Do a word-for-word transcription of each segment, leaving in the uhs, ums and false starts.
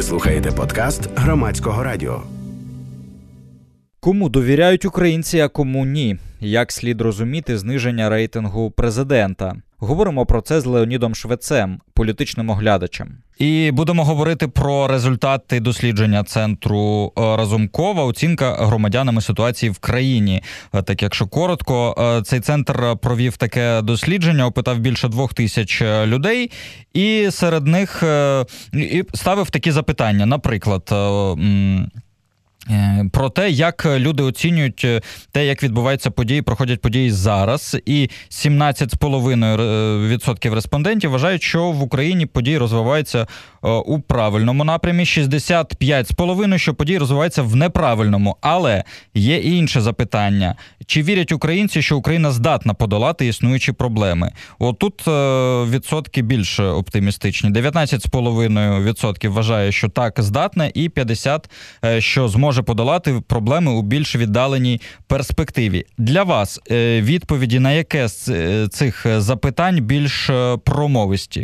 Ви слухаєте подкаст Громадського радіо. Кому довіряють українці, а кому ні? Як слід розуміти зниження рейтингу президента? Говоримо про це з Леонідом Швецем, політичним оглядачем. І будемо говорити про результати дослідження Центру Разумкова «Оцінка громадянами ситуації в країні». Так, якщо коротко, цей центр провів таке дослідження, опитав більше двох тисяч людей, і серед них і ставив такі запитання. Наприклад, про те, як люди оцінюють те, як відбуваються події, проходять події зараз. І сімнадцять цілих п'ять десятих відсотка респондентів вважають, що в Україні події розвиваються у правильному напрямі, шістдесят п'ять цілих п'ять десятих, що події розвиваються в неправильному. Але є і інше запитання. Чи вірять українці, що Україна здатна подолати існуючі проблеми? Отут відсотки більш оптимістичні. дев'ятнадцять цілих п'ять десятих відсотка вважає, що так, здатна, і п'ятдесят відсотків, що зможе подолати проблеми у більш віддаленій перспективі. Для вас відповіді на яке з цих запитань більш промовисті?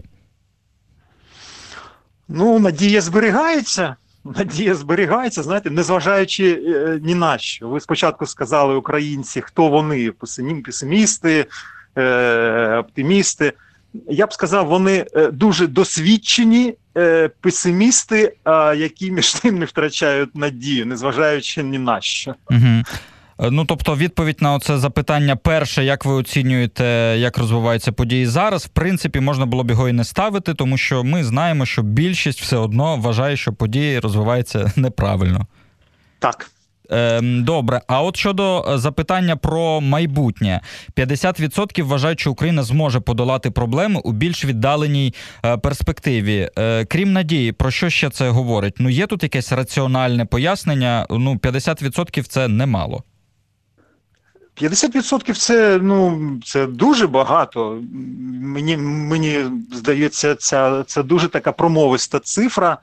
Ну, надія зберігається. Надія зберігається, знаєте, незважаючи е, ні на що. Ви спочатку сказали українці, хто вони, песимісти, е, оптимісти. Я б сказав, вони е, дуже досвідчені е, песимісти, е, які між тим не втрачають надію, незважаючи ні на що. Угу. Ну, тобто, відповідь на оце запитання перше, як ви оцінюєте, як розвиваються події зараз, в принципі, можна було б його і не ставити, тому що ми знаємо, що більшість все одно вважає, що події розвиваються неправильно. Так. Добре, а от щодо запитання про майбутнє. п'ятдесят відсотків вважають, що Україна зможе подолати проблеми у більш віддаленій перспективі. Крім надії, про що ще це говорить? Ну, є тут якесь раціональне пояснення? Ну, п'ятдесят відсотків це немало. п'ятдесят відсотків це, ну, це дуже багато. Мені, мені здається, ця, це дуже така промовиста цифра.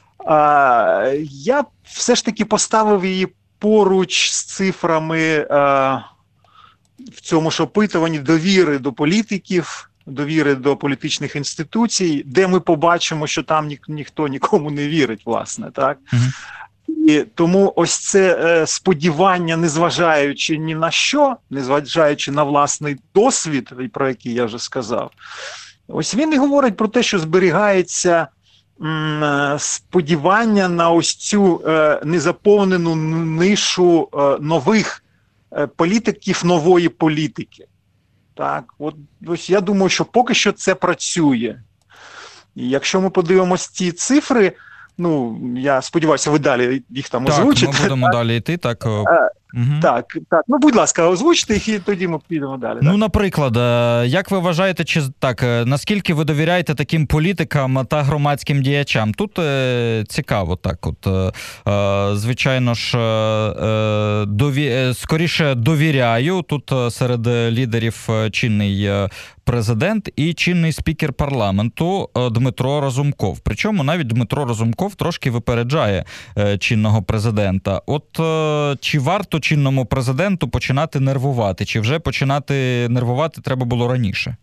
А, я все ж таки поставив її поруч з цифрами а, в цьому ж опитуванні довіри до політиків, довіри до політичних інституцій, де ми побачимо, що там ні, ніхто нікому не вірить, власне, так? Mm-hmm. І тому ось це е, сподівання, незважаючи ні на що, незважаючи на власний досвід, про який я вже сказав, ось він і говорить про те, що зберігається м, сподівання на ось цю е, незаповнену нишу е, нових е, політиків, нової політики. Так, от ось я думаю, що поки що це працює. І якщо ми подивимось ці цифри, ну, я сподіваюся, ви далі їх там так, озвучите. Так, ми будемо так? далі йти, так. А, угу. Так, так. Ну, будь ласка, озвучте їх, і тоді ми підемо далі. Ну, так? наприклад, як ви вважаєте, чи так, наскільки ви довіряєте таким політикам та громадським діячам? Тут е, цікаво, так, от, е, звичайно ж, е, дові... скоріше довіряю, тут серед лідерів чинний президент і чинний спікер парламенту Дмитро Разумков. Причому навіть Дмитро Разумков трошки випереджає е, чинного президента. От е, чи варто чинному президенту починати нервувати? Чи вже починати нервувати треба було раніше?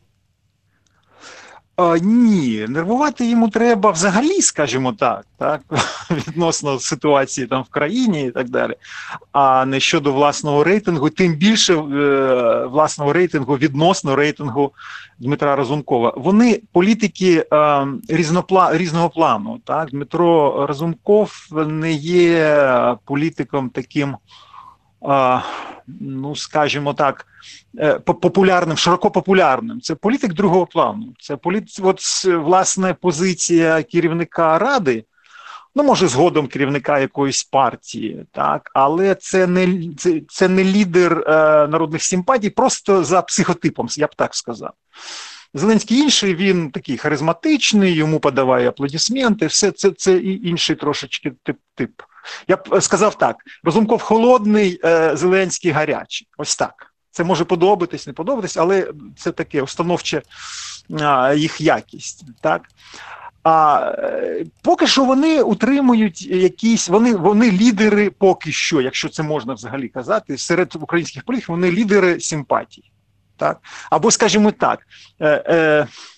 А, ні, нервувати йому треба взагалі, скажімо так, так, відносно ситуації там в країні і так далі, а не щодо власного рейтингу, тим більше е, власного рейтингу відносно рейтингу Дмитра Разумкова. Вони політики е, різнопла, різного плану. Так? Дмитро Разумков не є політиком таким, е, ну, скажімо так, популярним, широко популярним. Це політик другого плану. Це політик, от, власне, позиція керівника Ради, ну, може, згодом керівника якоїсь партії, так, але це не, це, це не лідер е, народних симпатій, просто за психотипом, я б так сказав. Зеленський інший, він такий харизматичний, йому подаває аплодисменти, все це, це і інший трошечки тип. тип. Я б сказав так, Разумков холодний, е, Зеленський гарячий. Ось так. Це може подобатись, не подобатись, але це таке установче а, їх якість. Так? А е, поки що вони утримують якісь, вони, вони лідери поки що, якщо це можна взагалі казати, серед українських політиків вони лідери симпатій. Так? Або, скажімо так, е, е,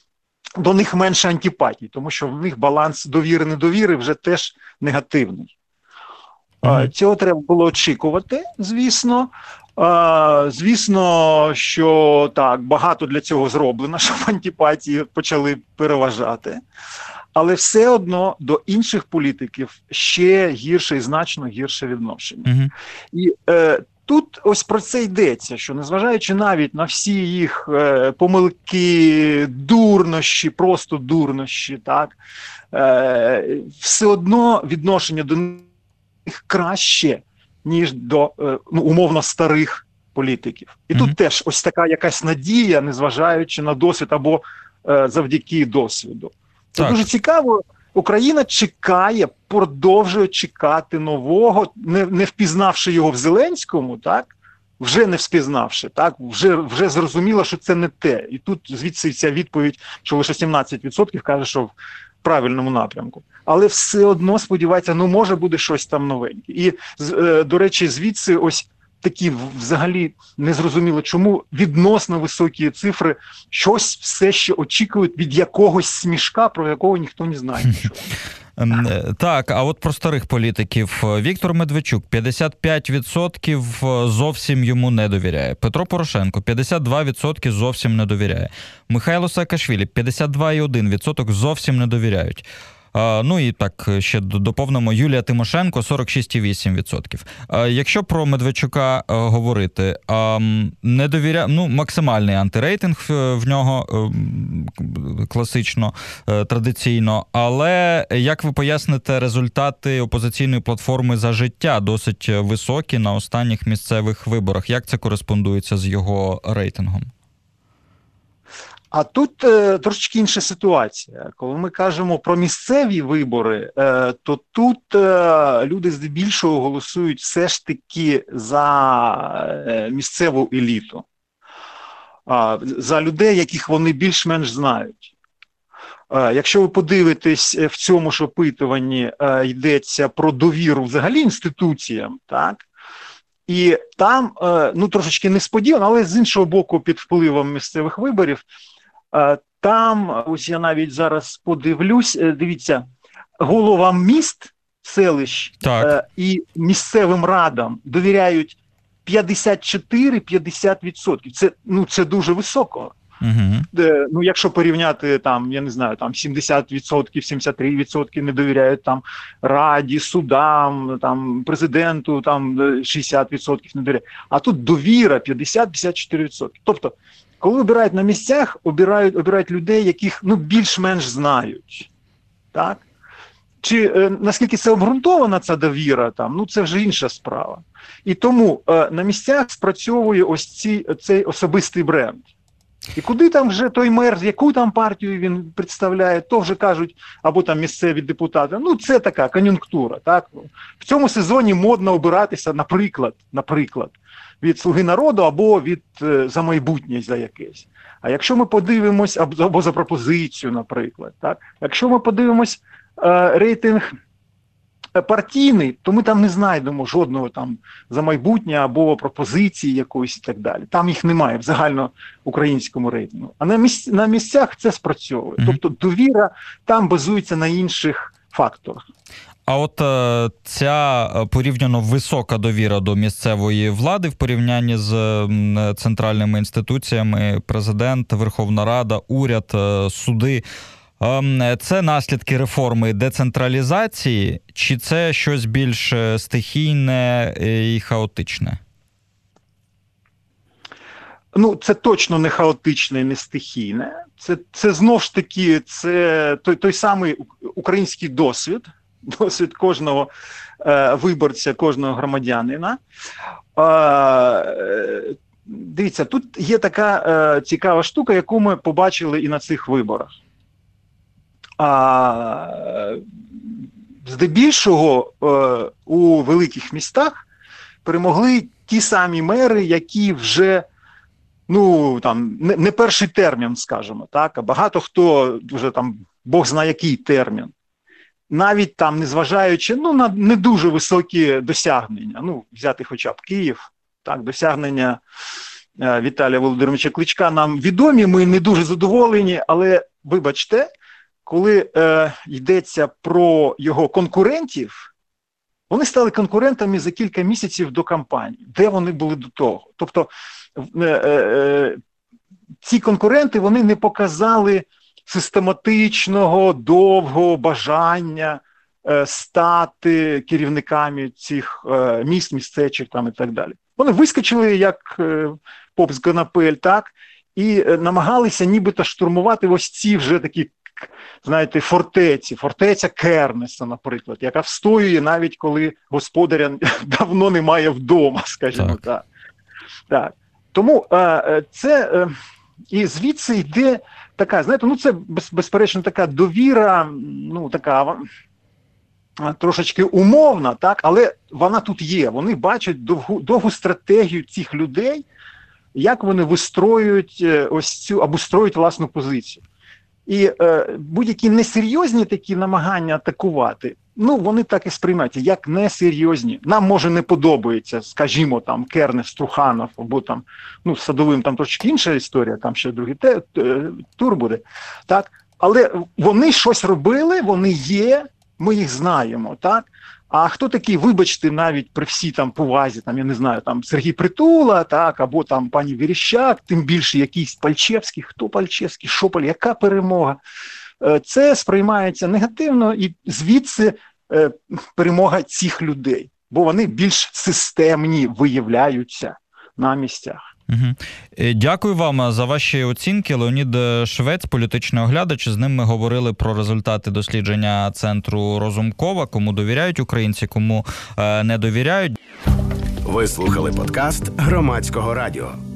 до них менше антипатій, тому що в них баланс довіри-недовіри вже теж негативний. Mm-hmm. Цього треба було очікувати, звісно. Звісно, що так, багато для цього зроблено, щоб антипатії почали переважати. Але все одно до інших політиків ще гірше і значно гірше відношення. Mm-hmm. І е, тут ось про це йдеться, що незважаючи навіть на всі їх е, помилки, дурнощі, просто дурнощі, так, е, все одно відношення до них краще, ніж до, е, ну, умовно, старих політиків. І mm-hmm. тут теж ось така якась надія, незважаючи на досвід або е, завдяки досвіду. Це так. Дуже цікаво. Україна чекає, продовжує чекати нового, не, не впізнавши його в Зеленському, так? Вже не впізнавши, так? Вже, вже зрозуміло, що це не те. І тут звідси ця відповідь, що лише сімнадцять відсотків каже, що в правильному напрямку. Але все одно сподівається, ну може буде щось там новеньке. І, е, до речі, звідси ось такі взагалі незрозуміло, чому відносно високі цифри щось все ще очікують від якогось смішка, про якого ніхто не знає нічого. Так, а от про старих політиків. Віктор Медведчук п'ятдесят п'ять відсотків зовсім йому не довіряє. Петро Порошенко п'ятдесят два відсотки зовсім не довіряє. Михайло Саакашвілі п'ятдесят два цілих один відсоток зовсім не довіряють. А, ну і так, ще доповнимо, Юлія Тимошенко сорок шість цілих вісім відсотків. А, якщо про Медведчука а, говорити, а, не довіря... ну, максимальний антирейтинг в нього а, класично, а, традиційно, але як ви поясните результати опозиційної платформи «За життя» досить високі на останніх місцевих виборах? Як це кореспондується з його рейтингом? А тут е, трошечки інша ситуація. Коли ми кажемо про місцеві вибори, е, то тут е, люди здебільшого голосують все ж таки за е, місцеву еліту, е, за людей, яких вони більш-менш знають. Е, якщо ви подивитесь, в цьому ж опитуванні е, йдеться про довіру взагалі інституціям, так? І там, е, ну трошечки несподівано, але з іншого боку під впливом місцевих виборів, там, ось я навіть зараз подивлюсь, дивіться, головам міст, селищ е, і місцевим радам довіряють п'ятдесят чотири - п'ятдесят відсотків. Це, ну, це дуже високо. Угу. Де, ну, якщо порівняти, там, я не знаю, там сімдесят відсотків, сімдесят три відсотки не довіряють там раді, судам, там президенту, там шістдесят відсотків не довіряють. А тут довіра п'ятдесят - п'ятдесят чотири відсотки. Тобто, коли обирають на місцях, обирають, обирають людей, яких, ну, більш-менш знають. Так? Чи е, наскільки це обґрунтована ця довіра, там, ну, це вже інша справа. І тому е, на місцях спрацьовує ось ці, цей особистий бренд. І куди там вже той мер, яку там партію він представляє, то вже кажуть, або там місцеві депутати. Ну, це така кон'юнктура. Так? В цьому сезоні модно обиратися, наприклад, наприклад, від «Слуги народу» або від «За майбутнє» за якесь. А якщо ми подивимось, або за пропозицію, наприклад, так? Якщо ми подивимось е, рейтинг партійний, то ми там не знайдемо жодного там «За майбутнє» або пропозиції якоїсь і так далі. Там їх немає в загальноукраїнському рейтингу. А на, місць, на місцях це спрацьовує. Mm-hmm. Тобто довіра там базується на інших факторах. А от е, ця порівняно висока довіра до місцевої влади в порівнянні з е, центральними інституціями, президент, Верховна Рада, уряд, е, суди, е, це наслідки реформи децентралізації, чи це щось більш стихійне і хаотичне? Ну, це точно не хаотичне і не стихійне. Це, це знов ж таки, це той, той самий український досвід, досвід кожного е, виборця, кожного громадянина. Е, дивіться, тут є така е, цікава штука, яку ми побачили і на цих виборах. Е, здебільшого е, у великих містах перемогли ті самі мери, які вже, ну, там, не, не перший термін, скажімо, так, а багато хто вже там, Бог знає який термін. Навіть там, незважаючи, ну, на не дуже високі досягнення, ну, взяти хоча б Київ, так, досягнення е, Віталія Володимировича Кличка нам відомі, ми не дуже задоволені, але вибачте, коли е, йдеться про його конкурентів, вони стали конкурентами за кілька місяців до кампанії. Де вони були до того? Тобто е, е, ці конкуренти, вони не показали систематичного, довгого бажання е, стати керівниками цих е, міст, містечок там і так далі. Вони вискочили як е, поп з канапель, так, і е, намагалися нібито штурмувати ось ці вже такі, знаєте, фортеці, фортеця Кернеса, наприклад, яка встоює навіть коли господаря давно немає вдома, скажімо так. так. так. Тому е, це, е, і звідси йде така, знаєте, ну це без, безперечно така довіра, ну така трошечки умовна, так, але вона тут є. Вони бачать довгу, довгу стратегію цих людей, як вони вистроюють ось цю, або строюють власну позицію. І е, будь-які несерйозні такі намагання атакувати, ну, вони так і сприймаються, як несерйозні. Нам, може, не подобається, скажімо, там, Кернес, Труханов, або там, ну, з Садовим там трошки інша історія, там ще другий те, тур буде, так? Але вони щось робили, вони є, ми їх знаємо, так? А хто такий, вибачте, навіть при всій там повазі, там, я не знаю, там Сергій Притула, так, або там пані Верещак, тим більше якийсь Пальчевський, хто Пальчевський, що Паль, яка перемога? Це сприймається негативно, і звідси е, перемога цих людей, бо вони більш системні виявляються на місцях. Угу. Дякую вам за ваші оцінки. Леонід Швець, політичний оглядач. З ним ми говорили про результати дослідження центру Розумкова, кому довіряють українці, кому не довіряють. Ви слухали подкаст Громадського радіо.